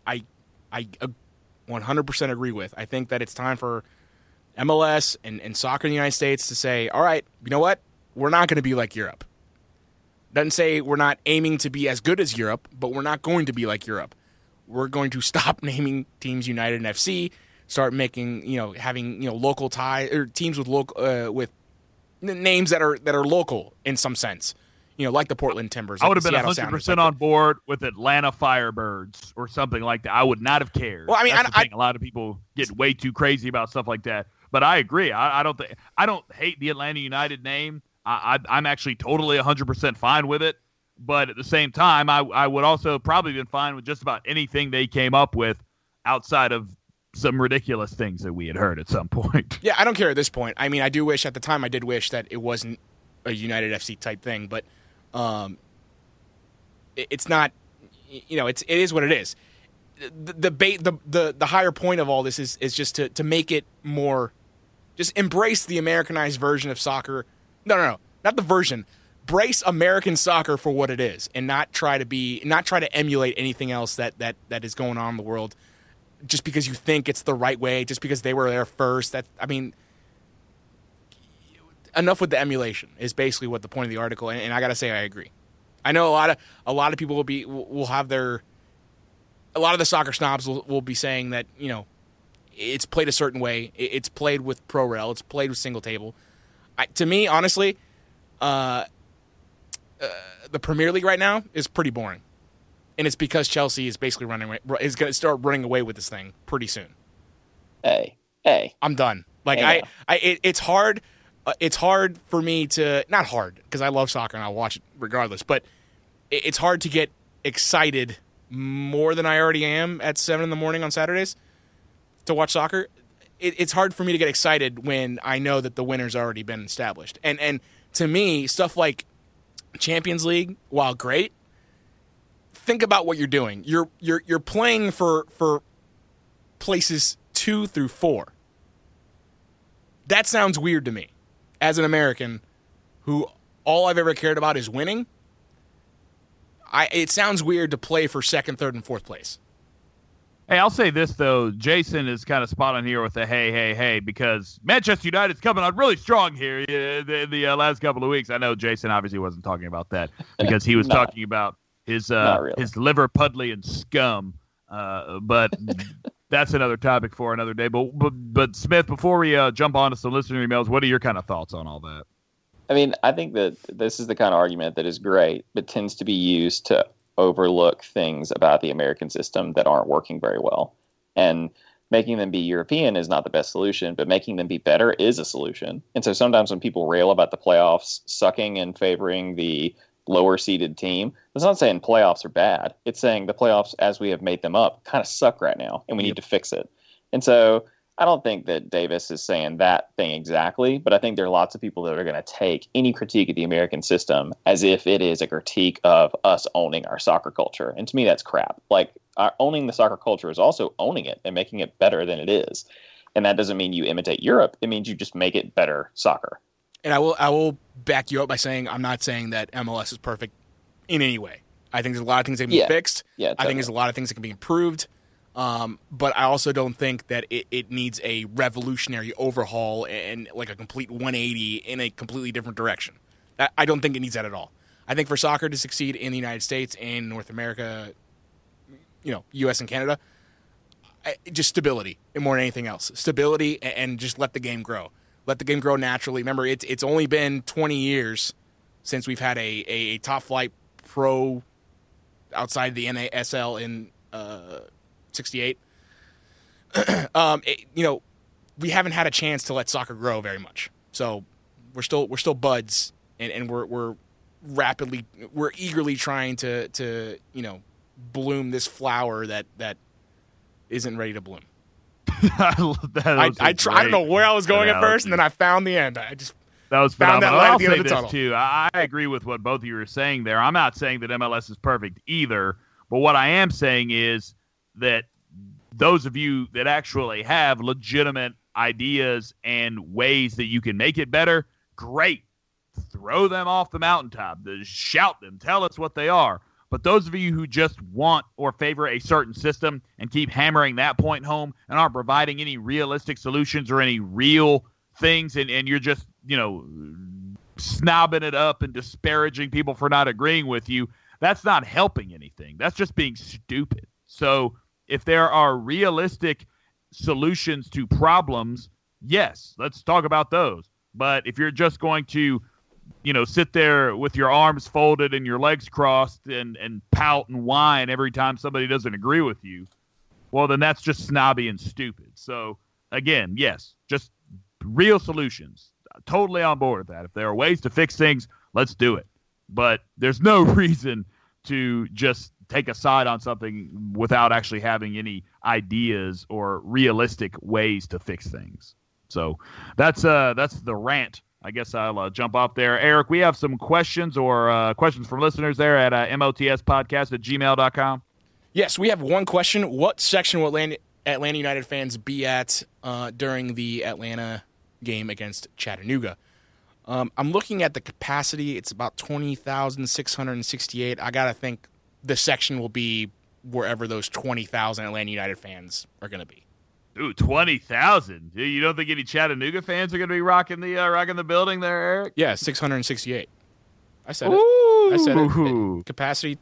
100% agree with. I think that it's time for MLS and soccer in the United States to say, all right, you know what? We're not going to be like Europe. Doesn't say we're not aiming to be as good as Europe, but we're not going to be like Europe. We're going to stop naming teams United and FC, start making, having, local ties or teams with local with names that are local in some sense. Like the Portland Timbers. I would have been 100% on board with Atlanta Firebirds or something like that. I would not have cared. Well, I mean, a lot of people get way too crazy about stuff like that. But I agree. I don't hate the Atlanta United name. I'm actually totally 100% fine with it. But at the same time, I would also probably been fine with just about anything they came up with outside of some ridiculous things that we had heard at some point. Yeah, I don't care at this point. I mean, I do wish at the time, I did wish that it wasn't a United FC type thing, but it's not, it is what it is. The higher point of all this is just to make it more, just embrace the Americanized version of soccer. No, not the version. Brace American soccer for what it is, and not try to emulate anything else that is going on in the world, just because you think it's the right way, just because they were there first. Enough with the emulation is basically what the point of the article, and I gotta say I agree. I know a lot of people will have a lot of the soccer snobs will be saying that it's played a certain way, it's played with pro rel, it's played with single table. To me, honestly, the Premier League right now is pretty boring, and it's because Chelsea is basically going to start running away with this thing pretty soon. Hey, I'm done. It's hard. It's hard for me to, not hard, because I love soccer and I'll watch it regardless, but it's hard to get excited more than I already am at 7 a.m. on Saturdays to watch soccer. It's hard for me to get excited when I know that the winner's already been established. And to me, stuff like Champions League, while great, think about what you're doing. You're playing for places 2 through 4. That sounds weird to me. As an American who all I've ever cared about is winning, it sounds weird to play for 2nd, 3rd, and 4th place. Hey, I'll say this, though. Jason is kind of spot on here with the hey, because Manchester United's coming on really strong here the last couple of weeks. I know Jason obviously wasn't talking about that because he was talking about his Liverpudlian scum. But that's another topic for another day. But Smith, before we jump on to some listener emails, what are your kind of thoughts on all that? I mean, I think that this is the kind of argument that is great, but tends to be used to overlook things about the American system that aren't working very well. And making them be European is not the best solution, but making them be better is a solution. And so sometimes when people rail about the playoffs sucking and favoring the lower-seeded team, it's not saying playoffs are bad. It's saying the playoffs, as we have made them up, kind of suck right now, and we need to fix it. And so I don't think that Davis is saying that thing exactly, but I think there are lots of people that are going to take any critique of the American system as if it is a critique of us owning our soccer culture. And to me, that's crap. Like, owning the soccer culture is also owning it and making it better than it is. And that doesn't mean you imitate Europe. It means you just make it better soccer. And I will back you up by saying I'm not saying that MLS is perfect in any way. I think there's a lot of things that can be fixed. Yeah, I think there's a lot of things that can be improved. But I also don't think that it needs a revolutionary overhaul and like a complete 180 in a completely different direction. I don't think it needs that at all. I think for soccer to succeed in the United States and North America, U.S. and Canada, just stability and more than anything else. Stability and just let the game grow. Let the game grow naturally. Remember, it's only been 20 years since we've had a top flight pro outside the NASL in 68. We haven't had a chance to let soccer grow very much. So we're still buds, and we're eagerly trying to bloom this flower that isn't ready to bloom. I love that. I don't know where I was going at first, and then I found the end. That was found phenomenal. that light at I'll the end say of the this tunnel. too. I agree with what both of you are saying there. I'm not saying that MLS is perfect either, but what I am saying is that those of you that actually have legitimate ideas and ways that you can make it better, great. Throw them off the mountaintop. Shout them. Tell us what they are. But those of you who just want or favor a certain system and keep hammering that point home and aren't providing any realistic solutions or any real things, and you're just, snobbing it up and disparaging people for not agreeing with you, that's not helping anything. That's just being stupid. So if there are realistic solutions to problems, yes, let's talk about those. But if you're just going to, sit there with your arms folded and your legs crossed and pout and whine every time somebody doesn't agree with you, well, then that's just snobby and stupid. So, again, yes, just real solutions. Totally on board with that. If there are ways to fix things, let's do it. But there's no reason to just take a side on something without actually having any ideas or realistic ways to fix things. So that's the rant. I guess I'll jump off there. Eric, we have some questions or questions from listeners there at motspodcast@gmail.com. Yes, we have one question. What section will Atlanta United fans be at during the Atlanta game against Chattanooga? I'm looking at the capacity. It's about 20,668. I got to think the section will be wherever those 20,000 Atlanta United fans are going to be. Ooh, 20,000. You don't think any Chattanooga fans are going to be rocking the building there, Eric? Yeah, 668. I said Ooh. it. I said it. Capacity,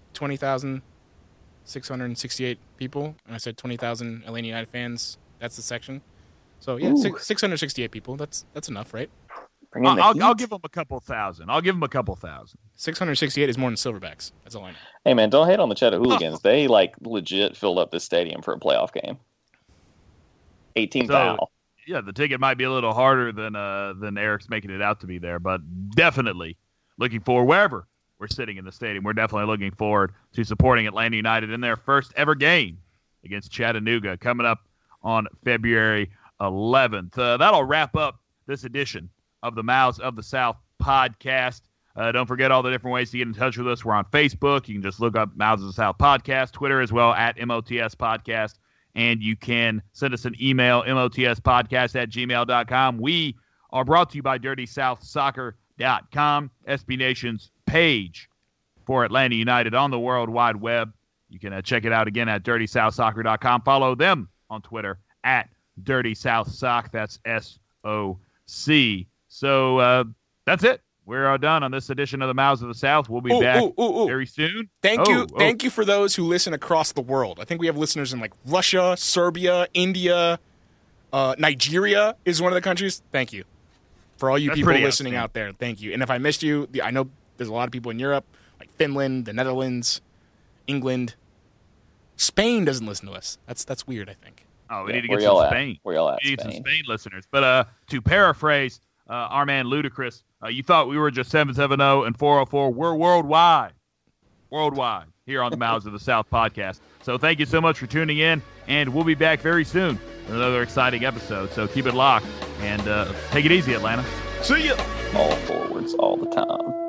20,668 people. And I said 20,000 Atlanta United fans. That's the section. So, yeah, 668 people. That's enough, right? I'll give them a couple thousand. 668 is more than Silverbacks. That's all I know. Hey, man, don't hate on the Chattahooligans. They, legit filled up the stadium for a playoff game. 18,000. Yeah, the ticket might be a little harder than Eric's making it out to be there, but definitely looking forward wherever we're sitting in the stadium. We're definitely looking forward to supporting Atlanta United in their first ever game against Chattanooga coming up on February 11th. That'll wrap up this edition of the Mouths of the South podcast. Don't forget all the different ways to get in touch with us. We're on Facebook. You can just look up Mouths of the South podcast, Twitter as well at MOTS podcast. And you can send us an email, motspodcast@gmail.com. We are brought to you by DirtySouthSoccer.com, SB Nation's page for Atlanta United on the World Wide Web. You can check it out again at DirtySouthSoccer.com. Follow them on Twitter at DirtySouthSoc. That's SOC. So that's it. We're done on this edition of the Mouths of the South. We'll be back very soon. Thank you for those who listen across the world. I think we have listeners in like Russia, Serbia, India, Nigeria is one of the countries. Thank you for all you people listening out there. Thank you. And if I missed you, I know there's a lot of people in Europe, like Finland, the Netherlands, England. Spain doesn't listen to us. That's weird, I think. Oh, we need to get some Spain. Where y'all at? We need some Spain listeners. But to paraphrase our man Ludacris, you thought we were just 770 and 404. We're worldwide here on the Mouths of the South podcast. So thank you so much for tuning in, and we'll be back very soon another exciting episode. So keep it locked and take it easy, Atlanta. See ya. All forwards all the time.